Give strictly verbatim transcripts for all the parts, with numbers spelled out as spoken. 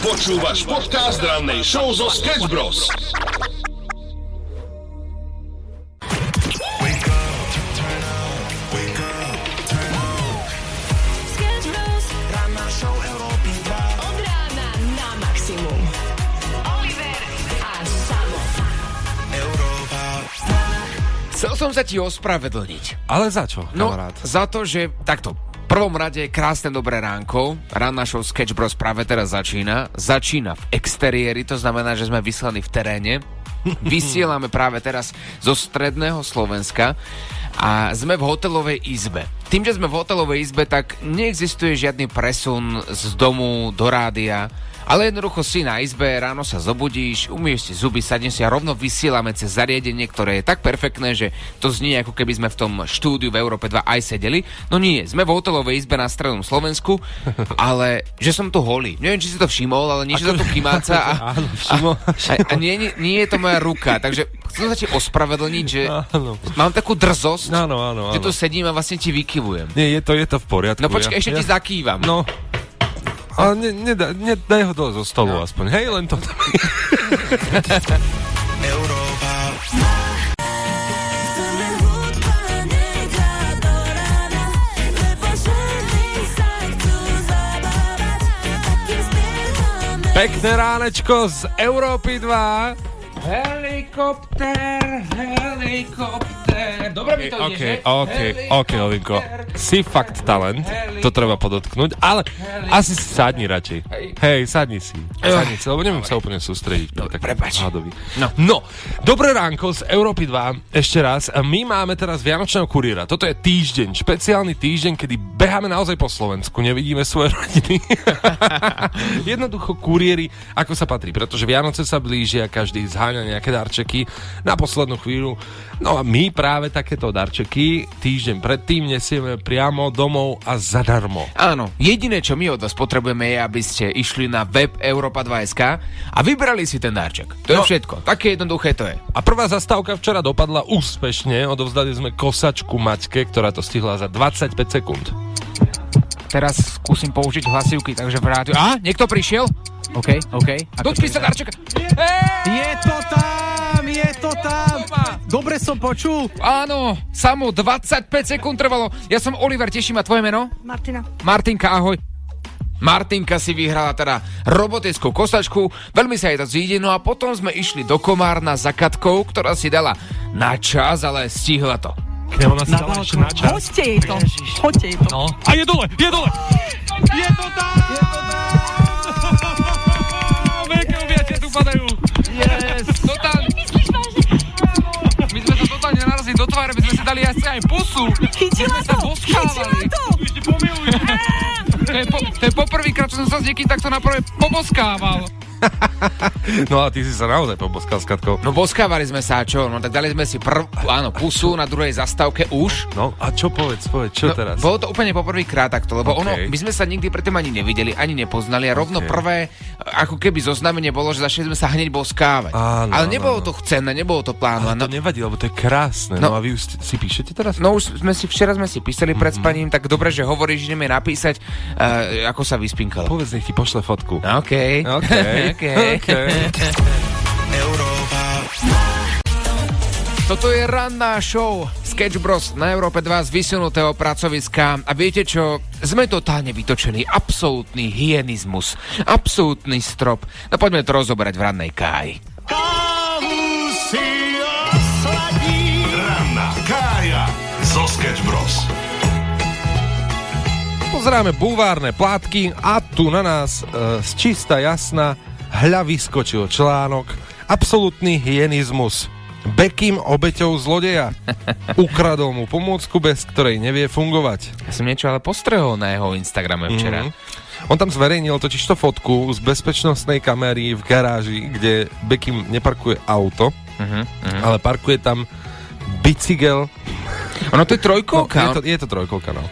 Počúvaš podcast rannej show zo Sketch Bros. Chcel som sa ti ospravedlniť. Ale za čo, No, kamarát? za to, že takto. V prvom rade krásne dobré ránko. Ranná show Sketch Bros práve teraz začína. Začína v exteriéri, to znamená, že sme vyslaní v teréne. Vysielame práve teraz zo stredného Slovenska a sme v hotelovej izbe. Tým, že sme v hotelovej izbe, tak neexistuje žiadny presun z domu do rádia, ale jednoducho si na izbe, ráno sa zobudíš, umieš si zuby, sadneš si a rovno vysielame cez zariadenie, ktoré je tak perfektné, že to znie, ako keby sme v tom štúdiu v Európe dva aj sedeli. No nie, sme v hotelovej izbe na strednom Slovensku, ale že som tu holý. Neviem, či si to všimol, ale niečo za to kymáca a, Áno, všimol. a, a, a nie, nie, nie je to moja ruka, takže chcem sa ti ospravedlniť, že Áno. mám takú drzosť, Áno, áno, áno. že tu sedím a vlastne ti vykyvujem. Nie, je to, je to v poriadku. No počkaj, ja, ešte ja... ti zakývam. No, ale ne, ne, ne, daj ho dole zo stolu no. aspoň. Hej, len to. Pekné ránečko z Európy dva. Helikopter, helikopter. Dobre mi to ide, OK, že? OK, OK, Olinko. Si fakt talent, to treba podotknúť, ale asi si sadni radšej. Hej. Hej, sadni si. Sadni si, lebo neviem sa úplne sústrediť. Dobre, Tak prepáč. hádový. No. No, dobré ránko z Európy dva. Ešte raz, my máme teraz Vianočného kuriéra. Toto je týždeň, špeciálny týždeň, kedy beháme naozaj po Slovensku, nevidíme svoje rodiny. Jednoducho kuriéri, ako sa patrí, pretože Vianoce sa blížia, každý zháňa nejaké darčeky na poslednú chvíľu. No a my práve takéto darčeky týždeň predtým nesieme priamo domov a zadarmo. Áno, jediné, čo my od vás potrebujeme je, aby ste išli na web Europa dva bodka es ká a vybrali si ten darček. To No. je všetko. Také jednoduché to je. A prvá zastávka včera dopadla úspešne, odovzdali sme kosačku Maťke, ktorá to stihla za dvadsaťpäť sekúnd. Teraz skúsim použiť hlasivky, takže v rádiu... Á, niekto prišiel? OK, OK. Dočpi sa darčeka. Je to tam, je to tam. Dobre som počul. Áno, samo dvadsaťpäť sekúnd trvalo. Ja som Oliver, teším ma, tvoje meno? Martina. Martinka, ahoj. Martinka si vyhrala teda robotickú kosačku, veľmi sa jej to zíde, no a potom sme išli do Komárna za Katkou, ktorá si dala na čas, ale stihla to. Ona si Na dala ešte balkón. na čas. Hoďte jej to. Hoďte jej to. No. A je dole, je dole! Je to tam! Je to tam! Veľké objatia tu padajú. Yes! Totálne. My sme sa totálne narazili do tváre, my sme si dali asi aj pusu. Chytila My sme sa to. boskávali. Chytila to. Ešte pomiluj. To je, po, to je poprvýkrát, čo som sa s niekým takto naprvé poboskával. No a ty si sa naozaj poboskal s Katkou. No boskávali sme sa, čo? No tak dali sme si prv, áno, pusu na druhej zastávke už. No a čo povedz, povedz, čo No, teraz? bolo to úplne poprvýkrát takto, lebo Okay. ono, my sme sa nikdy predtým ani nevideli, ani nepoznali a rovno Okay. prvé, ako keby zoznamenie bolo, že začali sme sa hneď boskávať. Áno, Ale nebolo áno. to chcené, nebolo to Ale plánované. to nevadí, lebo to je krásne. No, No. a vy už si píšete teraz? No už sme si, včera sme si písali pred Mhm. spaním, tak dobre, že hovoríš, že ideme napísať, uh, ako sa vyspinkalo. Povedz, nech ti pošle fotku. OK. OK. OK. OK. Toto je ranná show Sketch Bros na Európe dva z vysunutého pracoviska a viete čo, sme totálne vytočení, absolútny hyenizmus, absolútny strop. No poďme to rozoberať v rannej káji. Ranná kája zo Sketch Bros. Pozeráme bulvárne plátky a tu na nás e, z čista jasna hľa vyskočil článok Absolútny hyenizmus. Beckham obeťou zlodeja. Ukradol mu pomôcku, bez ktorej nevie fungovať. Ja som niečo ale postrehol na jeho Instagrame včera. Mm-hmm. On tam zverejnil totižto fotku z bezpečnostnej kamery v garáži, kde Beckham neparkuje auto, Uh-huh, uh-huh. ale parkuje tam bicykel. Ono to je No, trojkolka. je, to, je to trojkolka, no.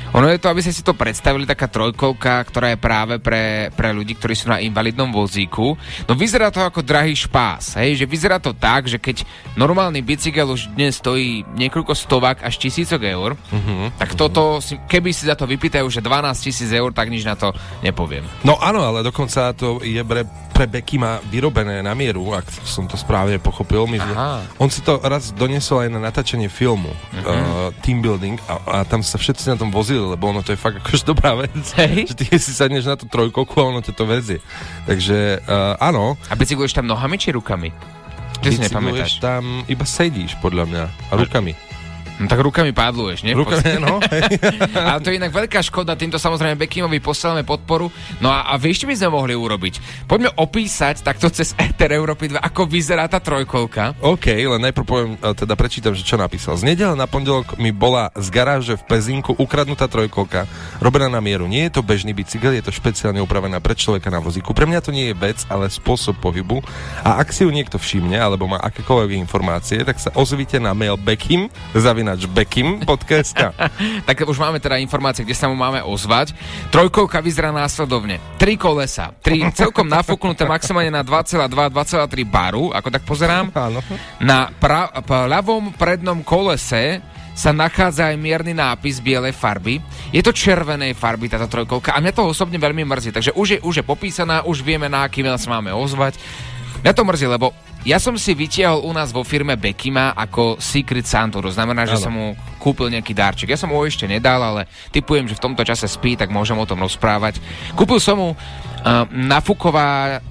Ono je to, aby ste si to predstavili, taká trojkolka, ktorá je práve pre, pre ľudí, ktorí sú na invalidnom vozíku. No vyzerá to ako drahý špás, hej, že vyzerá to tak, že keď normálny bicykel už dnes stojí niekoľko stovák až tisícok eur, uh-huh, tak toto, si, keby si za to vypýtajú, že dvanásť tisíc eur, tak nič na to nepoviem. No áno, ale dokonca to je pre, pre Beckima vyrobené na mieru, ak som to správne pochopil. My, on si to raz doniesol aj na natáčanie filmu uh-huh. uh, Team Building a, a tam sa všetci na tom vozili, lebo ono to je fakt akože dobrá vec. Hey. Že ty si sadneš na tú trojkolku a ono te to vezie. Takže uh, áno. A bicykluješ tam nohami či rukami? Ty si nepamätáš. Tam iba sedíš, podľa mňa. A rukami. No tak rukami pádluješ, nie? Rukami, no. Ale to je inak veľká škoda, týmto samozrejme Beckimovi posielame podporu. No a, a vieš, čo by sme mohli urobiť? Poďme opísať takto cez éter Európy dva, ako vyzerá tá trojkolka. OK, len najprv poviem, teda prečítam, že čo napísal. Z nedeľa na pondelok mi bola z garáže v Pezinku ukradnutá trojkolka, robená na mieru. Nie je to bežný bicykel, je to špeciálne upravená pre človeka na vozíku. Pre mňa to nie je vec, ale spôsob pohybu. A ak si ju niekto všimne, alebo má akékoľvek informácie, tak sa ozvite na mail Beckim, zavina Beckim bodka es ká. Tak už máme teda informácie, kde sa mu máme ozvať. Trojkolka vyzerá následovne. Tri kolesa, tri celkom nafúknuté maximálne na dva celé dva, dva celé tri baru, ako tak pozerám. Áno. Na pra- p- ľavom prednom kolese sa nachádza aj mierny nápis bielej farby. Je to červenej farby táto trojkolka a mňa to osobne veľmi mrzí. Takže už je, už je popísaná, už vieme, na aký mail sa máme ozvať. Mňa to mrzí, lebo ja som si vytiahol u nás vo firme Beckima ako Secret Santa, to znamená, že ano. Som mu kúpil nejaký darček. Ja som mu ho ešte nedal, ale tipujem, že v tomto čase spí, tak môžem o tom rozprávať. Kúpil som mu uh, nafúková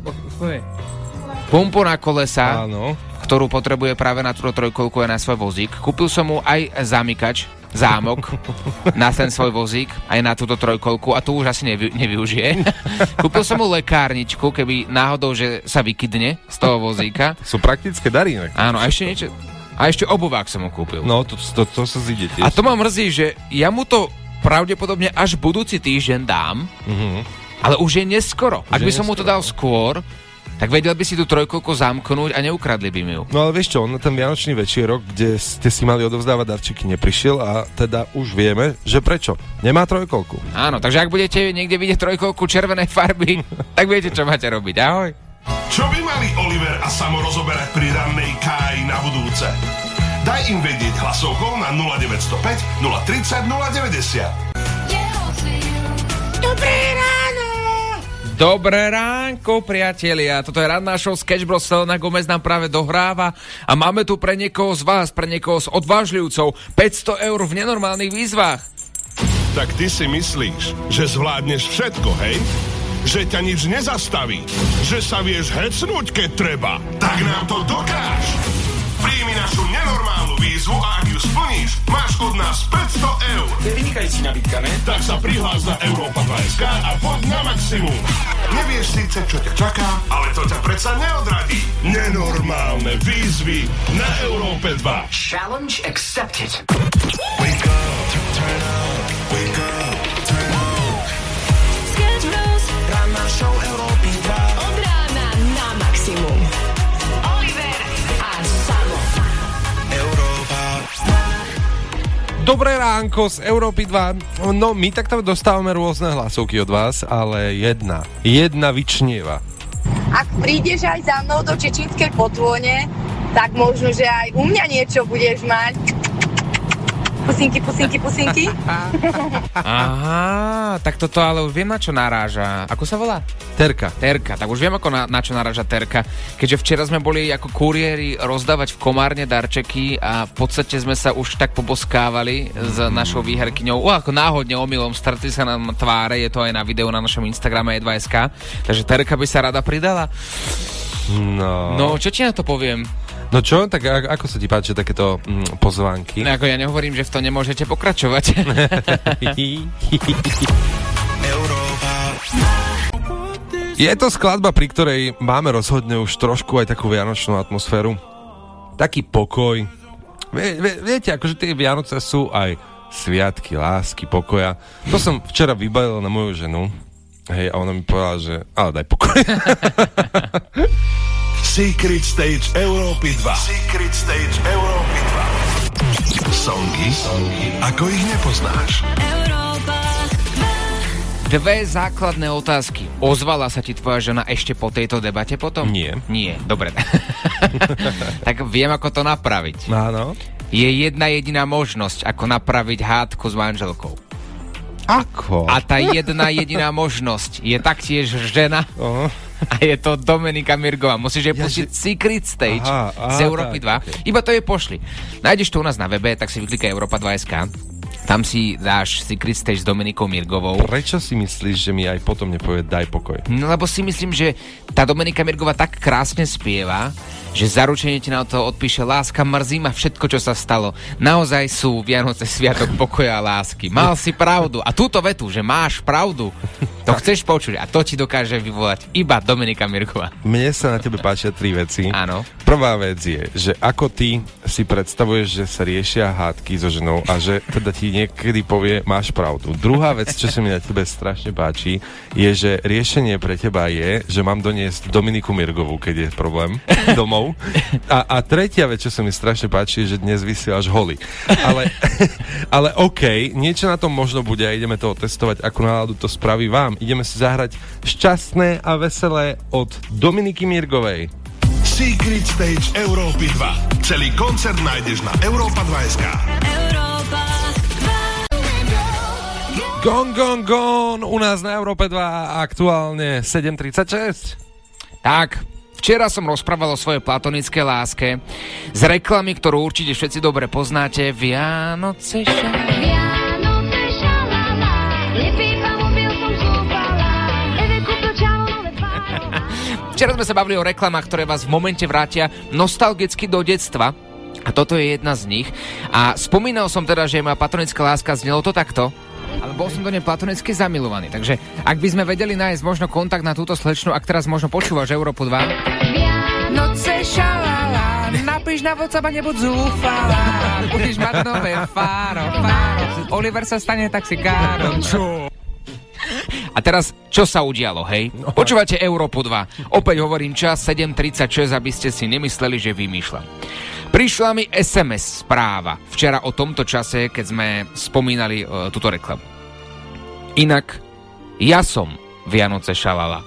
pumpu na kolesa, ano. Ktorú potrebuje práve na túto trojkolku a na svoj vozík. Kúpil som mu aj zamykač, zámok na ten svoj vozík, aj na túto trojkolku a tu už asi nevy, nevyužije. Kúpil som mu lekárničku, keby náhodou, že sa vykydne z toho vozíka. Sú praktické dary. Ne? Áno, a ešte niečo. A ešte obuvák som mu kúpil. No, to, to, to sa zíde tiež. A to ma mrzí, že ja mu to pravdepodobne až budúci týždeň dám, uh-huh. ale už je neskoro. Už Ak by som neskoro. Mu to dal skôr, tak vedel by si tú trojkolku zamknúť a neukradli by mi ju. No ale vieš čo, on na ten vianočný večierok, kde ste si mali odovzdávať darčeky, neprišiel a teda už vieme, že prečo. Nemá trojkolku. Áno, takže ak budete niekde vidieť trojkolku červenej farby, tak viete, čo máte robiť. Ahoj. Čo by mali Oliver a Samo rozoberať pri rannej káji na budúce? Daj im vedieť hlasovkou na nula deväť nula päť, nula tridsať, nula deväťdesiat. Dobré ráno! Dobré ránko, priatelia. Toto je ranná show Sketch Bros. Selena Gomez nám práve dohráva a máme tu pre niekoho z vás, pre niekoho z odvážlivcov päťsto eur v nenormálnych výzvach. Tak ty si myslíš, že zvládneš všetko, hej? Že ťa nič nezastaví? Že sa vieš hecnúť, keď treba? Tak nám to dokáž! Príjmi našu nenormálnu výzvu a ak ju splníš, máš kód nás päťsto eur. To je vynikajúci nabídka, ne? Tak sa prihlás na Európa dva bodka es ká a poď na maximum. Nevieš síce, čo ťa čaká, ale to ťa predsa neodradí. Nenormálne výzvy na Európe dva. Challenge accepted. Wake up, turn up, wake up, turn up. Sketch Bros. Ranná show Európy dva. Od rána na maximum. Oliver a Samo. Európa. Dobré ránko z Európy dva. No, my takto dostávame rôzne hlasovky od vás, ale jedna, jedna vyčnieva. Ak prídeš aj za mnou do čečínskej Potvone, tak možno, že aj u mňa niečo budeš mať. Pusinky, pusinky, pusinky. Aha, tak toto ale už viem, na čo naráža. Ako sa volá? Terka. Terka, tak už viem, ako na, na čo naráža Terka. Keďže včera sme boli ako kuriéri rozdávať v Komárne darčeky a v podstate sme sa už tak poboskávali s našou výherkyňou. O, ako náhodne omylom stretli sa nám tváre, je to aj na videu na našom Instagrame e dva bodka es ká. Takže Terka by sa rada pridala. No. No, čo ti na to poviem? No čo, tak ako sa ti páči takéto mm, pozvánky? No ako ja nehovorím, že v tom nemôžete pokračovať. Je to skladba, pri ktorej máme rozhodne už trošku aj takú vianočnú atmosféru. Taký pokoj. Vie, vie, viete, akože tie Vianoce sú aj sviatky, lásky, pokoja. To som včera vybalil na moju ženu. Hej, a ona mi povedala, že ale daj pokoj. Secret Stage Európy dva. Secret Stage Európy dva. Songy, songy, ako ich nepoznáš. Euro Dve základné otázky. Ozvala sa ti tvoja žena ešte po tejto debate potom? Nie. Nie, dobre. Tak viem, ako to napraviť. Áno. Je jedna jediná možnosť, ako napraviť hádku s manželkou. Ako? A tá jedna jediná možnosť je taktiež žena Oh. a je to Dominika Mirgová. Musíš jej Ja, pustiť že- Secret Stage Aha, aha, z Európy tak, dva. okay. Iba to jej pošli. Nájdeš to u nás na webe, tak si vyklikaj Európa dva bodka es ká. Tam si dáš Secret Stage s Dominikou Mirgovou. Prečo si myslíš, že mi aj potom nepovie daj pokoj? No lebo si myslím, že tá Dominika Mirgová tak krásne spieva, že zaručenie ti na to odpíše láska, mrzí ma všetko, čo sa stalo. Naozaj sú Vianoce sviatok pokoja a lásky. Mal si pravdu. A túto vetu, že máš pravdu, to chceš počuť a to ti dokáže vyvolať iba Dominika Mirgová. Mne sa na tebe páčia tri veci. Áno. Prvá vec je, že ako ty si predstavuješ, že sa riešia hádky so ženou a že teda ti niekedy povie, máš pravdu. Druhá vec, čo sa mi na tebe strašne páči, je, že riešenie pre teba je, že mám doniesť Dominiku Mirgovú, keď je problém domov. A, a tretia vec, čo sa mi strašne páči, je, že dnes vysielaš holy. Ale, ale OK, niečo na tom možno bude a ideme to otestovať, ako náladu to spraví vám. Ideme si zahrať šťastné a veselé od Dominiky Mirgovej. Secret Stage Európy dva. Celý koncert nájdeš na Európa dva bodka es ká. Gone, gone, gone, u nás na Európe dva aktuálne sedem tridsaťšesť. Tak, včera som rozprával o svojej platonické láske z reklamy, ktorú určite všetci dobre poznáte. Vianoce šalala. Včera sme sa bavili o reklamách, ktoré vás v momente vrátia nostalgicky do detstva. A toto je jedna z nich. A spomínal som teda, že moja platonická láska, znelo to takto. Ale bol som do nej platonicky zamilovaný. Takže ak by sme vedeli nájsť možno kontakt na túto slečnu, ak teraz možno počúvaš Európu dva. Noce šalala, napíš na WhatsApp a nebuď zúfala. Budeš mať nové fáro, fáro. Oliver sa stane taxikárom. Čo? A teraz, čo sa udialo, hej? Počúvate Európu dva. Opäť hovorím čas sedem tridsaťšesť, aby ste si nemysleli, že vymýšľam. Prišla mi es em es správa včera o tomto čase, keď sme spomínali uh, túto reklamu. Inak, ja som Vianoce šalala.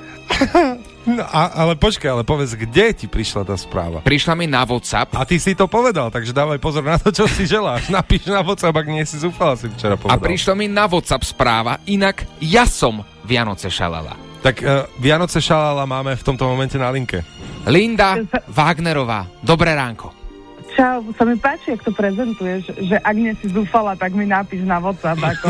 No, a, ale počkaj, ale povedz, kde ti prišla tá správa? Prišla mi na WhatsApp. A ty si to povedal, takže dávaj pozor na to, čo si želáš. Napíš na WhatsApp, ak nie si zúfala, si včera povedal. A prišla mi na WhatsApp správa, inak ja som Vianoce šalala. Tak uh, Vianoce šalala máme v tomto momente na linke. Linda Wagnerová, dobré ránko. Čau, sa mi páči, jak to prezentuješ, že ak nie si zúfala, tak mi napíš na WhatsApp, ako...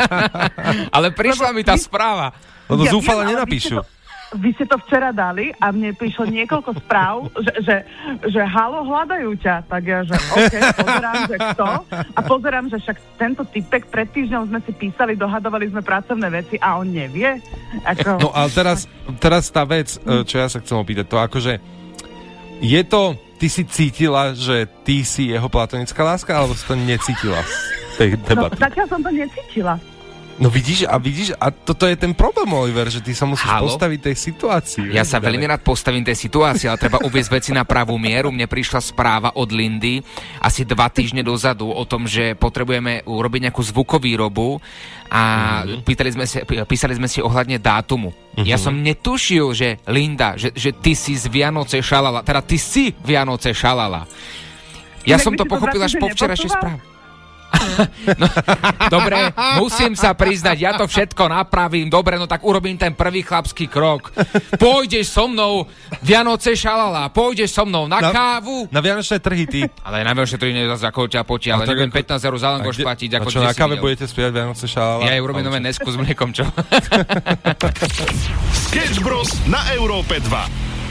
Ale prišla mi tá správa. Lebo Ja zúfala viem, ale nenapíšu. Vy ste, to, vy ste to včera dali a mne prišlo niekoľko správ, že, že, že halo, hľadajú ťa. Tak ja, že OK, pozerám, že kto. A pozerám, že však tento typek pred týždňom sme si písali, dohadovali sme pracovné veci a on nevie. Ako... No ale teraz, teraz tá vec, čo ja sa chcem opýtať, to akože je to, ty si cítila, že ty si jeho platonická láska, alebo si to necítila z tej No, debaty? zatiaľ som to necítila. No vidíš, a vidíš, a toto je ten problém, Oliver, že ty sa musíš Halo? postaviť tej situácii. Ja sa veľmi rád postavím tej situácii, ale treba uviesť veci na pravú mieru. Mne prišla správa od Lindy asi dva týždne dozadu o tom, že potrebujeme urobiť nejakú zvukovýrobu a mm-hmm. pýtali sme si, písali sme si ohľadne dátumu. Mm-hmm. Ja som netušil, že Linda, že, že ty si z Vianoce šalala, teda ty si Vianoce šalala. Ja Inak som by to si to pochopil až vrátne po včerajšej nepočúval? správe. No, dobre, musím sa priznať, ja to všetko napravím. Dobre, no tak urobím ten prvý chlapský krok. Pôjdeš so mnou, Vianoce šalala, pôjdeš so mnou na, Na- kávu. Na Vianočné trhy, ty. Ale na Vianočné trhy nie zase ako ťa potí, ale tak neviem ako- pätnásť eur za langoš A kde- platiť. a Ako čo, kde na si káve videl. budete spievať Vianoce šalala? Ja jej urobím nové nesku s mliekom, čo? Sketch Bros. Na Európe dva.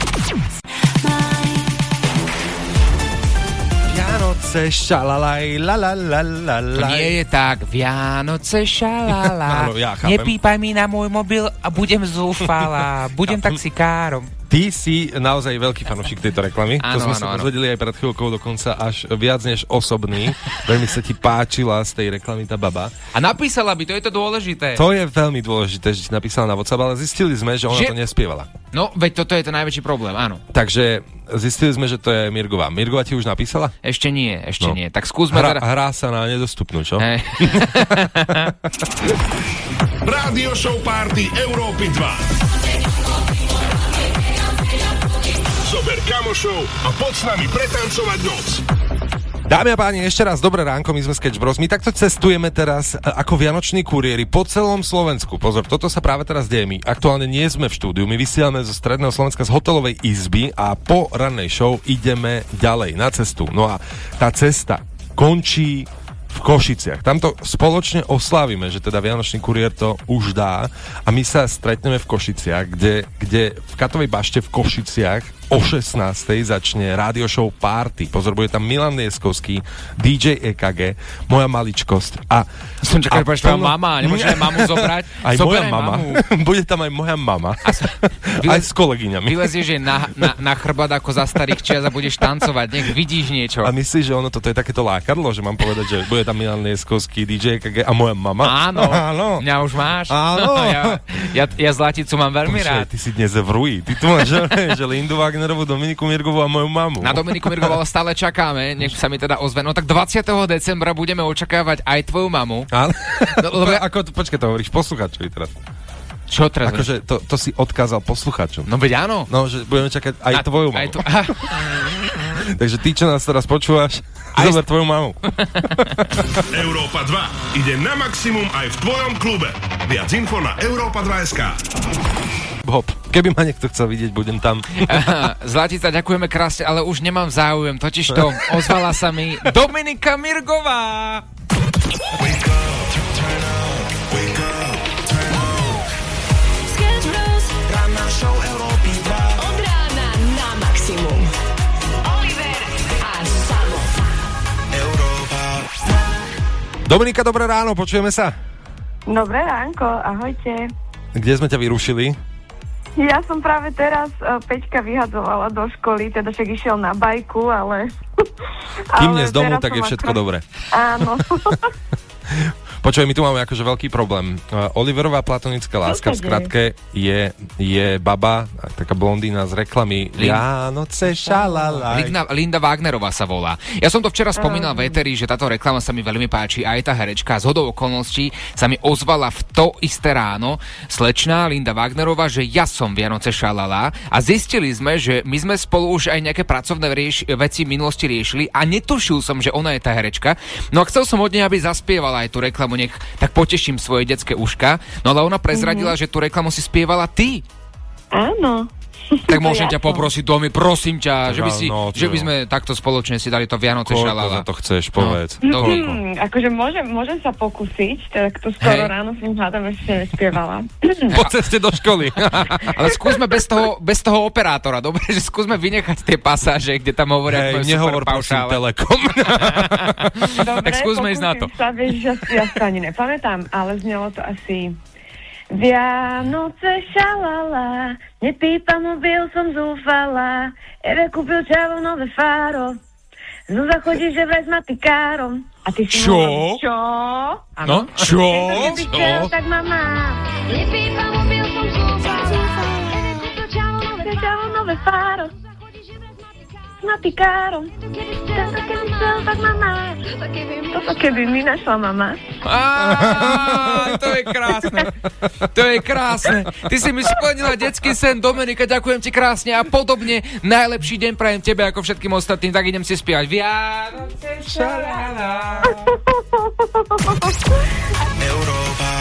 Vianoce šalalaj, la la la la To la. nie je tak. Vianoce šalala. Áno, ja chápem. Nepípaj mi na môj mobil a budem zúfala. Budem taxikárom. ty si naozaj veľký fanúšik tejto reklamy. Áno, to sme áno, sa áno. dozvedeli aj pred chvíľkou, dokonca až viac než osobný. Veľmi sa ti páčila z tej reklamy tá baba. A napísala by, to je to dôležité. To je veľmi dôležité, že ti napísala na WhatsApp, ale zistili sme, že ona Že- to nespievala. No, veď toto je to najväčší problém, áno. Takže zistili sme, že to je Mirgová. Mirgová ti už napísala? Ešte nie, ešte No. nie. Tak skúsme Hra, teda... hrá sa na nedostupnú, čo? Hej. Rádio show party Európy dva. Zober kamošov a poď s nami pretancovať noc. Dámy a páni, ešte raz dobré ránko, my sme Sketch Bros. My takto cestujeme teraz e, ako vianoční kuriéri po celom Slovensku. Pozor, toto sa práve teraz deje. My aktuálne nie sme v štúdiu, my vysielame zo Stredného Slovenska z hotelovej izby a po rannej show ideme ďalej na cestu. No a tá cesta končí v Košiciach. Tamto spoločne oslávime, že teda Vianočný kuriér to už dá a my sa stretneme v Košiciach, kde, kde v Katovej bašte v Košiciach o šestnástej začne rádio show Party. Pozor, bude tam Milan Lieskovský, dý džej é ká gé, moja maličkosť a... Som čakal, že povieš tvoja plno- mama, nemôžeš aj mamu zobrať? Aj moja Zoberaj mama. mamu. Bude tam aj moja mama. Vylez- Aj s kolegyňami. Vylezieš jej na, na, na chrbát ako za starých čias a budeš tancovať, nech vidíš niečo. A myslíš, že ono toto je takéto lákadlo, že mám povedať, že bude tam Milan Lieskovský, dý džej é ká gé a moja mama? Áno, Áno. mňa už máš. Áno. ja, ja, ja Zlaticu mám veľmi Počkej, rád. ty si dnes v Rui. Ty tu máš, že Lindu Wagnerovú, Dominiku Mirgovú a moju mamu. Na Dominiku Mirgovú stále čakáme, nech sa mi teda ozve. No tak dvadsiateho decembra budeme očakávať aj tvoju mamu. Áno. No, lebo ja- Ako, počkaj, to hovoríš poslucháčovi teraz. Čo teraz? Akože to, to si odkázal poslucháčom. No veď áno. No, že budeme čakať aj A- tvoju mamu. Aj tu... Takže ty, čo nás teraz počúvaš, zober tvoju mamu. Európa dva ide na maximum aj v tvojom klube. Viac info na Európa dva bodka es ká. Bob, keby ma niekto chcel vidieť, budem tam. Zlatica, ďakujeme krásne, ale už nemám záujem. Totiž to ozvala sa mi Dominika Mirgová. Sketch Bros. Ranná show Európy dva. Od rána na maximum. Oliver a Samo. Európa. Dominika, dobré ráno, počujeme sa. Dobré ránko, ahojte. Kde sme ťa vyrušili? Ja som práve teraz uh, Peťka vyhadzovala do školy, teda však išiel na bajku, ale... Kým ale dnes domov, teraz tak je som všetko akorát- dobre. Áno. Počuj, my tu máme akože veľký problém. Uh, Oliverová platonická láska v sa skratke je, je baba, taká blondína z reklamy Lin- Vianoce šalala. Linda, Linda Wagnerová sa volá. Ja som to včera spomínal v éteri, že táto reklama sa mi veľmi páči, aj tá herečka. Z hodou okolností sa mi ozvala v to isté ráno slečná Linda Wagnerová, že ja som Vianoce šalala a zistili sme, že my sme spolu už aj nejaké pracovné rieš- veci v minulosti riešili a netušil som, že ona je tá herečka. No a chcel som od nej, aby zaspievala aj tú reklamu, nech tak poteším svoje detské uška. No ale ona prezradila, mm-hmm. že tú reklamu si spievala ty. Áno. Tak môžem To ťa ja som. poprosiť, Domi, prosím ťa, že by, si, No, že by čo? sme takto spoločne si dali to Vianoce Koľko za šalala. to chceš, povedz. No. Koľko? Hmm, akože môžem, môžem sa pokúsiť, tak to skoro Hej. ráno som hádam ešte nespievala. Po ceste do školy. Ale skúsme bez toho, bez toho operátora, dobre, že skúsme vynechať tie pasáže, kde tam hovoria Hej, tvoje nehovor super prosím paušále. Telekom. Dobre, Tak skúsme ísť na to. pokúsim sa, vieš, že ja si to ani nepamätám, ale znelo to asi... Vianoce šalala, nepípa mobil, som zúfala, Eve kúpil čavlnové fáro, Zúza chodí, že vraj s matikárom. A ty si Čo? Mohol, čo? No, čo? Keby chcel, tak mama. Nepípa mobil, som zúfala. Eve kúpil čavlnové Čavlnové fáro, s matikárom. Tento keby chcel, tak mama. Toto keby mi našla mama. Á, to je krásne. To je krásne. Ty si mi splnila detský sen, Dominika, ďakujem ti krásne a podobne. Najlepší deň prajem tebe ako všetkým ostatným, tak idem si spievať. Vianoce šalala. Európa.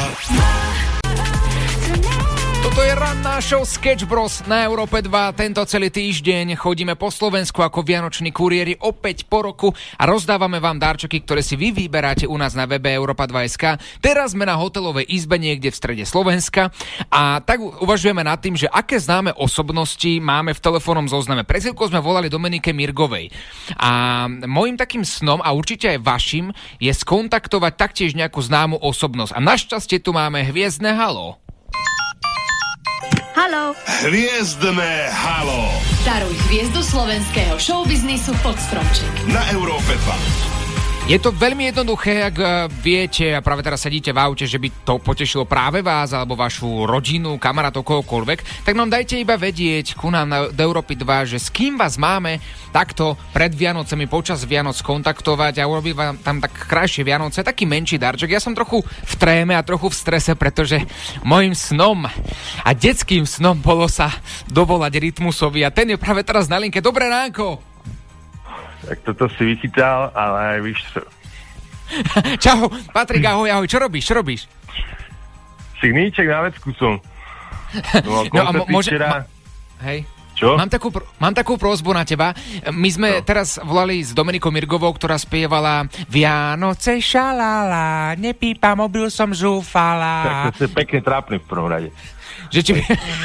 Toto je ranná show Sketch Bros na Európe dva. Tento celý týždeň chodíme po Slovensku ako vianoční kuriéri opäť po roku a rozdávame vám darčeky, ktoré si vy vyberáte u nás na webe Európa dva bodka es ká. Teraz sme na hotelovej izbe niekde v strede Slovenska a tak uvažujeme nad tým, že aké známe osobnosti máme v telefónnom zozname. Pre chvíľku sme volali Dominike Mirgovej. A môjim takým snom a určite aj vašim je skontaktovať taktiež nejakú známu osobnosť. A našťastie tu máme hviezdne halo. Haló. Hviezdne halo. Daruj hviezdu slovenského showbiznisu pod stromček. Na Európe dva. Je to veľmi jednoduché, ak uh, viete a práve teraz sedíte v aute, že by to potešilo práve vás alebo vašu rodinu, kamarátov, kohokoľvek, tak nám dajte iba vedieť ku nám na, do Európy dva, že s kým vás máme takto pred Vianocemi počas Vianoc kontaktovať a urobiť vám tam tak krajšie Vianoce, taký menší darček. Ja som trochu v tréme a trochu v strese, pretože mojim snom a detským snom bolo sa dovolať Rytmusovi a ten je práve teraz na linke. Dobré ránko! Tak toto si vychytal, ale aj víš čo. Čau, Patrik, ahoj, ahoj, čo robíš, čo robíš? Signíček na vecku som. No, no a mo- môže... Ma... Hej. Čo? Mám takú, pr- mám takú prosbu na teba. My sme no. teraz volali s Dominikou Mirgovou, ktorá spievala Vianoce šalala, nepípa, mobil som zúfala. Tak to je pekne trápne v prvom rade. Že či by...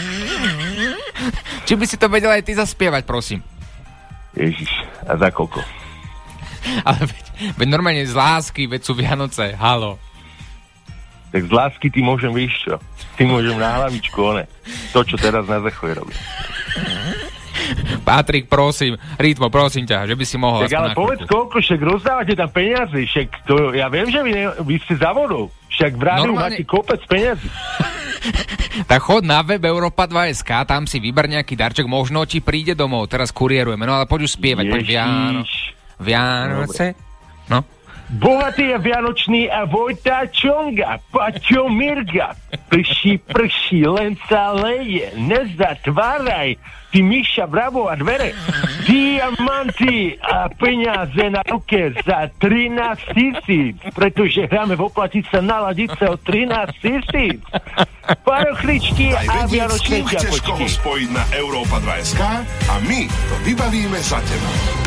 či by si to vedela aj ty zaspievať, prosím. Ježiš, a za koľko? Ale veď, veď normálne z lásky, veď sú Vianoce, halo. Tak z lásky ty môžem, víš čo? Ty môžem na hlavičku, one. To, čo teraz na zachoj robí. Patrik, prosím, Rytmo, prosím ťa, že by si mohol... Tak ale povedz koľko, však rozdávate tam peniaze, však to, ja viem, že vy, ne, vy ste za vodou, však v rádiu Normálne... máte kopec peniazy. Tak chod na web Europa dva bodka es ká, tam si vyber nejaký darček, možno ti príde domov, teraz kurierujeme, no ale poď už spievať, poď Viano... Vianoce, no. Bohatý a vianočný a Vojta Čonga, Paťo Mirga, prší, prší, len sa leje, nezatváraj, ty Miša, bravo a dvere, diamanty a peniaze na ruke za trinásť tisíc, pretože hráme v Oplatice na Ladice o trinásť tisíc. Parochličky a vianočné ťapočky. Chceš koho spojiť na Európa dva bodka es ká a my to vybavíme za teba.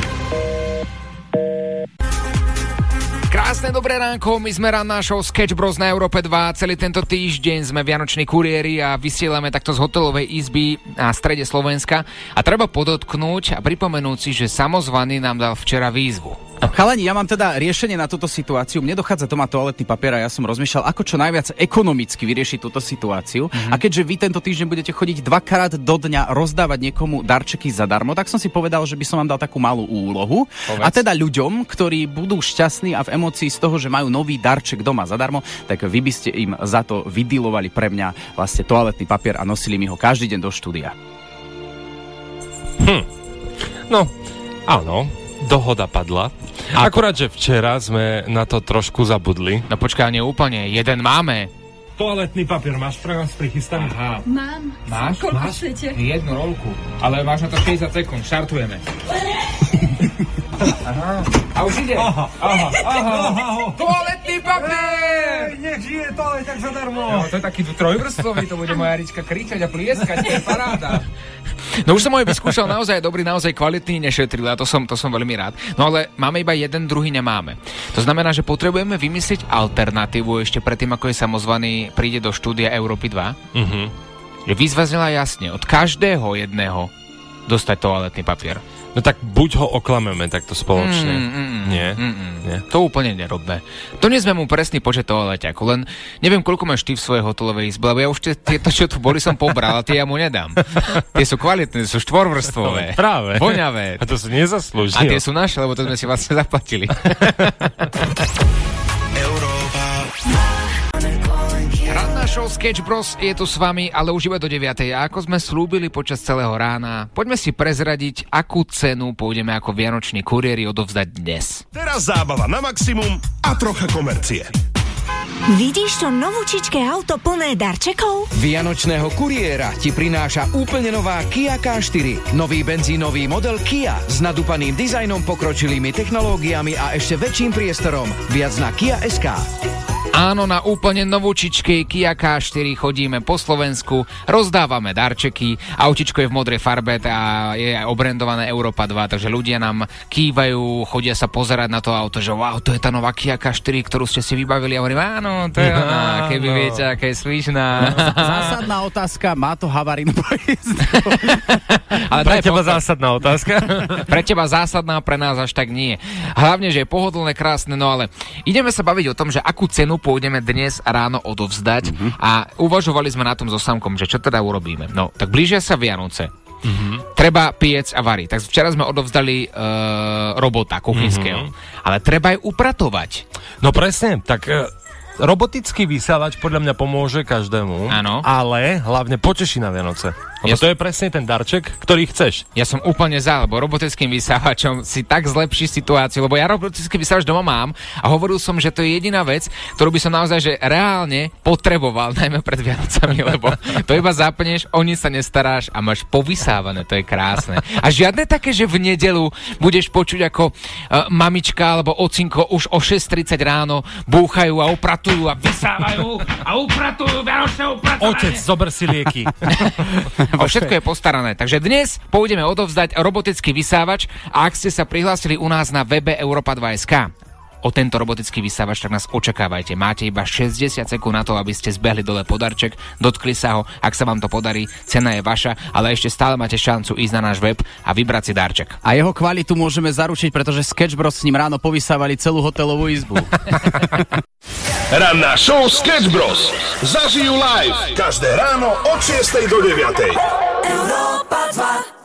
Krásne dobré ránko, my sme ranná show Sketch Bros na Európe dva. Celý tento týždeň sme vianoční kuriéri a vysielame takto z hotelovej izby na strede Slovenska. A treba podotknúť a pripomenúť si, že samozvaný nám dal včera výzvu. Chalani, ja mám teda riešenie na túto situáciu. Mne dochádza doma toaletný papier a ja som rozmýšľal, ako čo najviac ekonomicky vyriešiť túto situáciu. Mm-hmm. A keďže vy tento týždeň budete chodiť dvakrát do dňa rozdávať niekomu darčeky zadarmo, tak som si povedal, že by som vám dal takú malú úlohu. Povedz. A teda ľuďom, ktorí budú šťastní a v emócii z toho, že majú nový darček doma zadarmo, tak vy by ste im za to vydilovali pre mňa vlastne toaletný papier a nosili mi ho každý deň do štúdia. Hm. No, áno, dohoda padla. Ako? Akurát, že včera sme na to trošku zabudli. No počkaj, nie úplne, jeden máme. Toaletný papier máš pre nás prichystaný? Aha. Mám. Máš? Koľko máš? chcete? Jednu rolku. Ale máš na to šesťdesiat sekúnd, štartujeme. Aha. A už ide. Aha, aha, aha. aha. Toaletný papier! Nech žije toaleťak zadarmo. No, to je taký trojvrstvový, to bude moja Rička kričať a plieskať, to je paráda. No už som ho vyskúšal, naozaj dobrý, naozaj kvalitný, nešetril a to som, to som veľmi rád. No ale máme iba jeden, druhý nemáme. To znamená, že potrebujeme vymyslieť alternatívu ešte predtým, ako je samozvaný príde do štúdia Európy dva. Uh-huh. Že výzva znela jasne, od každého jedného dostať toaletný papier. No tak buď ho oklameme takto spoločne. Mm, mm, mm, nie? Mm, mm. Nie. To úplne nerobme. To nie sme mu presný počet toaleťakov, len neviem, koľko máš ty v svojej hotelovej izbe, lebo ja už tieto, čo tu boli, som pobral, a tie ja mu nedám. Tie sú kvalitné, sú štvorvrstvové. No, práve. Voňavé. A to si nezaslúžil. A tie sú naše, lebo to sme si vlastne zaplatili. Ranná show Sketch Bros je tu s vami, ale už iba do deviatej. A ako sme slúbili počas celého rána, poďme si prezradiť, akú cenu pôjdeme ako vianoční kuriéri odovzdať dnes. Teraz zábava na maximum a trocha komercie. Vidíš to novúčičké auto plné darčekov? Vianočného kuriéra ti prináša úplne nová Kia ká štyri. Nový benzínový model Kia s nadúpaným dizajnom, pokročilými technológiami a ešte väčším priestorom. Viac na Kia bodka es ká. Áno, na úplne novúčičkej Kia ká štyri chodíme po Slovensku, rozdávame darčeky, autičko je v modrej farbe a je obrandované Európa dva, takže ľudia nám kývajú, chodia sa pozerať na to auto, že wow, to je tá nová Kia ká štyri, ktorú ste si vybavili, a hovorím, áno, to je ona, keby no. viete, aká je svižná. Zásadná otázka, má to havarínu poistku? Ale pre teba pozor. zásadná otázka. Pre teba zásadná, pre nás až tak nie. Hlavne, že je pohodlné, krásne, no ale ideme sa baviť o tom, že akú cenu pôjdeme dnes ráno odovzdať mm-hmm. a uvažovali sme na tom so Samkom, že čo teda urobíme. No, tak blížia sa Vianoce. Mm-hmm. Treba piec a variť. Tak včera sme odovzdali uh, robota kuchynského. Mm-hmm. Ale treba aj upratovať. No presne, tak uh, robotický vysávač podľa mňa pomôže každému. Áno. Ale hlavne poteší na Vianoce. Lebo ja to je presne ten darček, ktorý chceš. Ja som úplne za, lebo robotickým vysávačom si tak zlepší situáciu, lebo ja robotický vysávač doma mám a hovoril som, že to je jediná vec, ktorú by som naozaj že reálne potreboval, najmä pred Vianocami, lebo to iba zapneš, o nič sa nestaráš a máš povysávané, to je krásne. A žiadne také, že v nedelu budeš počuť, ako uh, mamička alebo ocinko už o šesť tridsať ráno búchajú a upratujú a vysávajú a upratujú Vianočné upratovanie. Otec, zober si lieky. O všetko je postarané. Takže dnes pôjdeme odovzdať robotický vysávač a ak ste sa prihlásili u nás na webe Europa dva bodka es ká o tento robotický vysávač, tak nás očakávajte. Máte iba šesťdesiat sekúnd na to, aby ste zbehli dole podarček, dotkli sa ho. Ak sa vám to podarí, cena je vaša, ale ešte stále máte šancu ísť na náš web a vybrať si darček. A jeho kvalitu môžeme zaručiť, pretože Sketch Bros s ním ráno povysávali celú hotelovú izbu. Ranná show Sketch Bros. Zažijú live každé ráno od šiestej do deviatej. Európa dva.